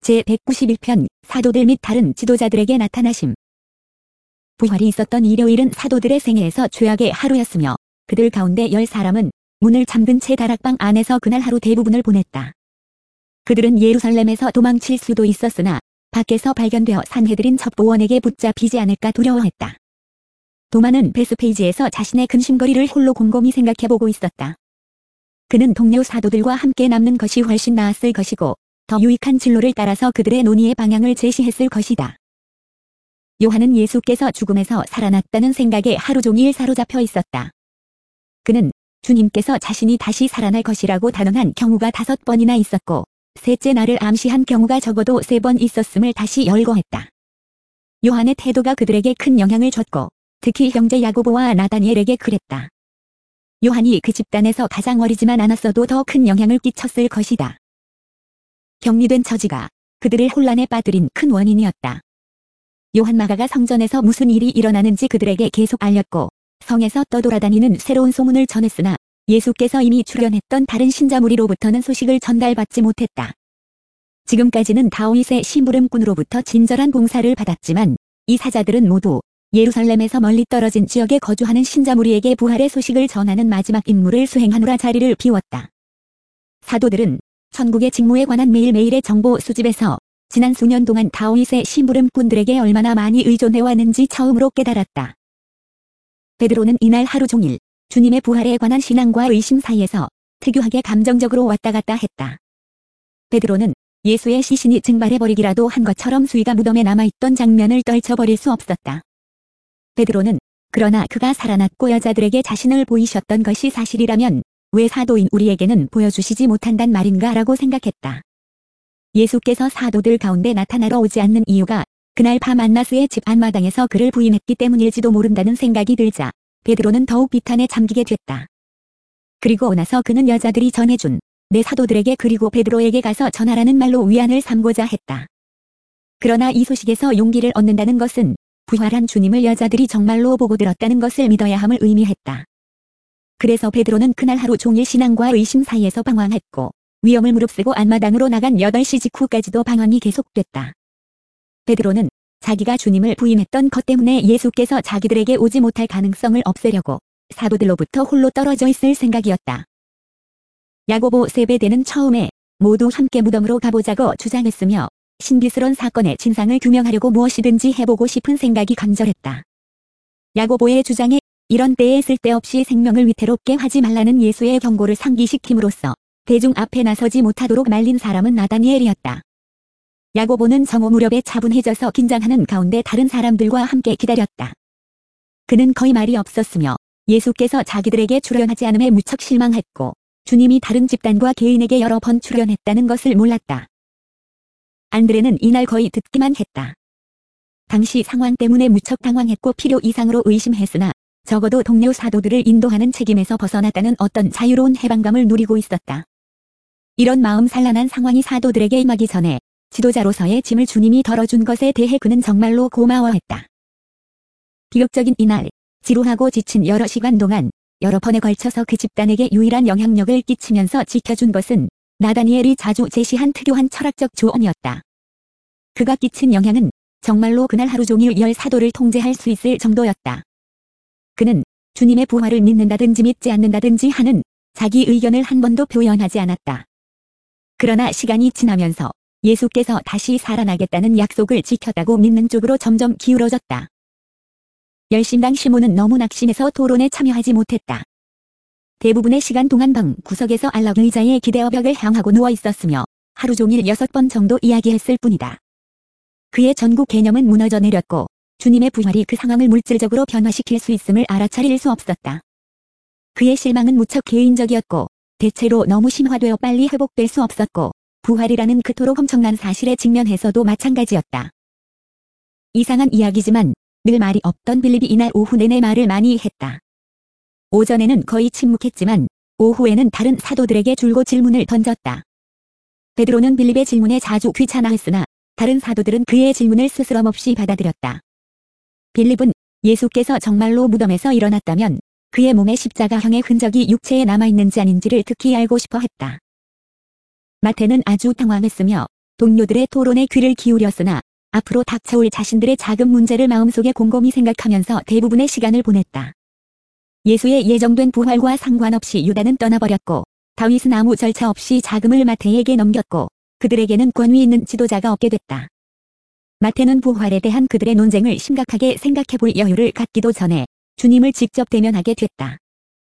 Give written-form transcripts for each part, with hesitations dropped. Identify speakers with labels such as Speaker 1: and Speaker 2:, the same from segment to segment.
Speaker 1: 제191편 사도들 및 다른 지도자들에게 나타나심. 부활이 있었던 일요일은 사도들의 생애에서 최악의 하루였으며 그들 가운데 10사람은 문을 잠근 채 다락방 안에서 그날 하루 대부분을 보냈다. 그들은 예루살렘에서 도망칠 수도 있었으나 밖에서 발견되어 산헤드린 첩보원에게 붙잡히지 않을까 두려워했다. 도마는 베스페이지에서 자신의 근심거리를 홀로 곰곰이 생각해보고 있었다. 그는 동료 사도들과 함께 남는 것이 훨씬 나았을 것이고 더 유익한 진로를 따라서 그들의 논의의 방향을 제시했을 것이다. 요한은 예수께서 죽음에서 살아났다는 생각에 하루 종일 사로잡혀 있었다. 그는 주님께서 자신이 다시 살아날 것이라고 단언한 경우가 5번이나 있었고 셋째 날을 암시한 경우가 적어도 3번 있었음을 다시 열거했다. 요한의 태도가 그들에게 큰 영향을 줬고 특히 형제 야고보와 나다니엘에게 그랬다. 요한이 그 집단에서 가장 어리지만 않았어도 더 큰 영향을 끼쳤을 것이다. 격리된 처지가 그들을 혼란에 빠뜨린 큰 원인이었다. 요한 마가가 성전에서 무슨 일이 일어나는지 그들에게 계속 알렸고 성에서 떠돌아다니는 새로운 소문을 전했으나 예수께서 이미 출현했던 다른 신자 무리로부터는 소식을 전달받지 못했다. 지금까지는 다윗의 심부름꾼으로부터 친절한 봉사를 받았지만 이 사자들은 모두 예루살렘에서 멀리 떨어진 지역에 거주하는 신자 무리에게 부활의 소식을 전하는 마지막 임무를 수행하느라 자리를 비웠다. 사도들은 천국의 직무에 관한 매일매일의 정보 수집에서 지난 수년 동안 다윗의 심부름꾼들에게 얼마나 많이 의존해왔는지 처음으로 깨달았다. 베드로는 이날 하루 종일 주님의 부활에 관한 신앙과 의심 사이에서 특유하게 감정적으로 왔다 갔다 했다. 베드로는 예수의 시신이 증발해버리기라도 한 것처럼 수위가 무덤에 남아있던 장면을 떨쳐버릴 수 없었다. 베드로는 그러나 그가 살아났고 여자들에게 자신을 보이셨던 것이 사실이라면 왜 사도인 우리에게는 보여주시지 못한단 말인가 라고 생각했다. 예수께서 사도들 가운데 나타나러 오지 않는 이유가 그날 밤 안나스의 집 앞마당에서 그를 부인했기 때문일지도 모른다는 생각이 들자 베드로는 더욱 비탄에 잠기게 됐다. 그리고 나서 그는 여자들이 전해준 내 사도들에게 그리고 베드로에게 가서 전하라는 말로 위안을 삼고자 했다. 그러나 이 소식에서 용기를 얻는다는 것은 부활한 주님을 여자들이 정말로 보고 들었다는 것을 믿어야 함을 의미했다. 그래서 베드로는 그날 하루 종일 신앙과 의심 사이에서 방황했고 위험을 무릅쓰고 앞마당으로 나간 8시 직후까지도 방황이 계속됐다. 베드로는 자기가 주님을 부인했던 것 때문에 예수께서 자기들에게 오지 못할 가능성을 없애려고 사도들로부터 홀로 떨어져 있을 생각이었다. 야고보 세베대는 처음에 모두 함께 무덤으로 가보자고 주장했으며 신비스러운 사건의 진상을 규명하려고 무엇이든지 해보고 싶은 생각이 간절했다. 야고보의 주장에 이런 때에 쓸데없이 생명을 위태롭게 하지 말라는 예수의 경고를 상기시킴으로써 대중 앞에 나서지 못하도록 말린 사람은 나다니엘이었다. 야고보는 정오 무렵에 차분해져서 긴장하는 가운데 다른 사람들과 함께 기다렸다. 그는 거의 말이 없었으며 예수께서 자기들에게 출현하지 않음에 무척 실망했고 주님이 다른 집단과 개인에게 여러 번 출현했다는 것을 몰랐다. 안드레는 이날 거의 듣기만 했다. 당시 상황 때문에 무척 당황했고 필요 이상으로 의심했으나 적어도 동료 사도들을 인도하는 책임에서 벗어났다는 어떤 자유로운 해방감을 누리고 있었다. 이런 마음 산란한 상황이 사도들에게 임하기 전에 지도자로서의 짐을 주님이 덜어준 것에 대해 그는 정말로 고마워했다. 비극적인 이날, 지루하고 지친 여러 시간 동안 여러 번에 걸쳐서 그 집단에게 유일한 영향력을 끼치면서 지켜준 것은 나다니엘이 자주 제시한 특유한 철학적 조언이었다. 그가 끼친 영향은 정말로 그날 하루 종일 10사도를 통제할 수 있을 정도였다. 그는 주님의 부활을 믿는다든지 믿지 않는다든지 하는 자기 의견을 한 번도 표현하지 않았다. 그러나 시간이 지나면서 예수께서 다시 살아나겠다는 약속을 지켰다고 믿는 쪽으로 점점 기울어졌다. 열심당 시몬은 너무 낙심해서 토론에 참여하지 못했다. 대부분의 시간 동안 방 구석에서 안락 의자에 기대어 벽을 향하고 누워 있었으며 하루 종일 6번 정도 이야기했을 뿐이다. 그의 전국 개념은 무너져 내렸고 주님의 부활이 그 상황을 물질적으로 변화시킬 수 있음을 알아차릴 수 없었다. 그의 실망은 무척 개인적이었고 대체로 너무 심화되어 빨리 회복될 수 없었고 부활이라는 그토록 엄청난 사실에 직면해서도 마찬가지였다. 이상한 이야기지만 늘 말이 없던 빌립이 이날 오후 내내 말을 많이 했다. 오전에는 거의 침묵했지만 오후에는 다른 사도들에게 줄곧 질문을 던졌다. 베드로는 빌립의 질문에 자주 귀찮아했으나 다른 사도들은 그의 질문을 스스럼없이 받아들였다. 빌립은 예수께서 정말로 무덤에서 일어났다면 그의 몸에 십자가형의 흔적이 육체에 남아있는지 아닌지를 특히 알고 싶어 했다. 마태는 아주 당황했으며 동료들의 토론에 귀를 기울였으나 앞으로 닥쳐올 자신들의 자금 문제를 마음속에 곰곰이 생각하면서 대부분의 시간을 보냈다. 예수의 예정된 부활과 상관없이 유다는 떠나버렸고 다윗은 아무 절차 없이 자금을 마태에게 넘겼고 그들에게는 권위 있는 지도자가 없게 됐다. 마태는 부활에 대한 그들의 논쟁을 심각하게 생각해볼 여유를 갖기도 전에 주님을 직접 대면하게 됐다.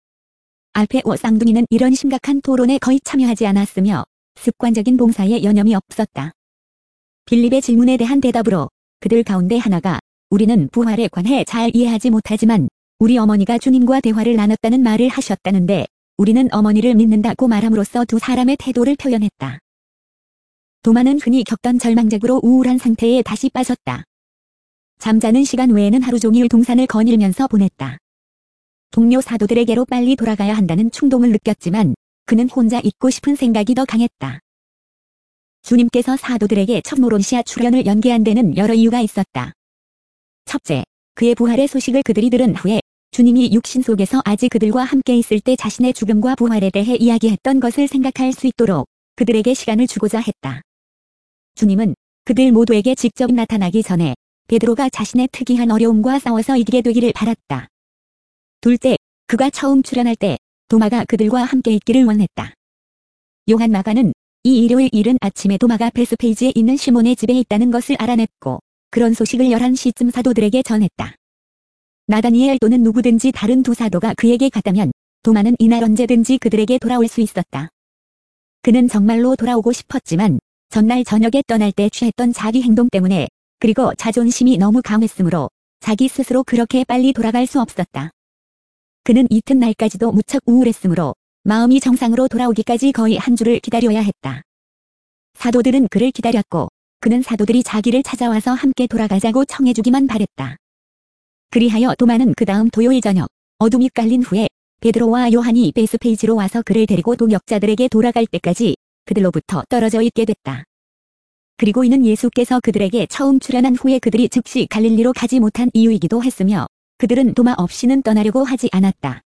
Speaker 1: 알페오 쌍둥이는 이런 심각한 토론에 거의 참여하지 않았으며 습관적인 봉사에 여념이 없었다. 빌립의 질문에 대한 대답으로 그들 가운데 하나가 우리는 부활에 관해 잘 이해하지 못하지만 우리 어머니가 주님과 대화를 나눴다는 말을 하셨다는데 우리는 어머니를 믿는다고 말함으로써 두 사람의 태도를 표현했다. 도마는 흔히 겪던 절망적으로 우울한 상태에 다시 빠졌다. 잠자는 시간 외에는 하루 종일 동산을 거닐면서 보냈다. 동료 사도들에게로 빨리 돌아가야 한다는 충동을 느꼈지만 그는 혼자 있고 싶은 생각이 더 강했다. 주님께서 사도들에게 첫 모론시아 출현을 연기한 데는 여러 이유가 있었다. 첫째, 그의 부활의 소식을 그들이 들은 후에 주님이 육신 속에서 아직 그들과 함께 있을 때 자신의 죽음과 부활에 대해 이야기했던 것을 생각할 수 있도록 그들에게 시간을 주고자 했다. 주님은 그들 모두에게 직접 나타나기 전에 베드로가 자신의 특이한 어려움과 싸워서 이기게 되기를 바랐다. 둘째, 그가 처음 출현할 때 도마가 그들과 함께 있기를 원했다. 요한 마가는 이 일요일 이른 아침에 도마가 베스페이지에 있는 시몬의 집에 있다는 것을 알아냈고 그런 소식을 11시쯤 사도들에게 전했다. 나다니엘 또는 누구든지 다른 두 사도가 그에게 갔다면 도마는 이날 언제든지 그들에게 돌아올 수 있었다. 그는 정말로 돌아오고 싶었지만 전날 저녁에 떠날 때 취했던 자기 행동 때문에 그리고 자존심이 너무 강했으므로 자기 스스로 그렇게 빨리 돌아갈 수 없었다. 그는 이튿날까지도 무척 우울했으므로 마음이 정상으로 돌아오기까지 거의 한 주를 기다려야 했다. 사도들은 그를 기다렸고 그는 사도들이 자기를 찾아와서 함께 돌아가자고 청해주기만 바랬다. 그리하여 도마는 그 다음 토요일 저녁 어둠이 깔린 후에 베드로와 요한이 베스페이지로 와서 그를 데리고 동역자들에게 돌아갈 때까지 그들로부터 떨어져 있게 됐다. 그리고 이는 예수께서 그들에게 처음 출현한 후에 그들이 즉시 갈릴리로 가지 못한 이유이기도 했으며 그들은 도마 없이는 떠나려고 하지 않았다.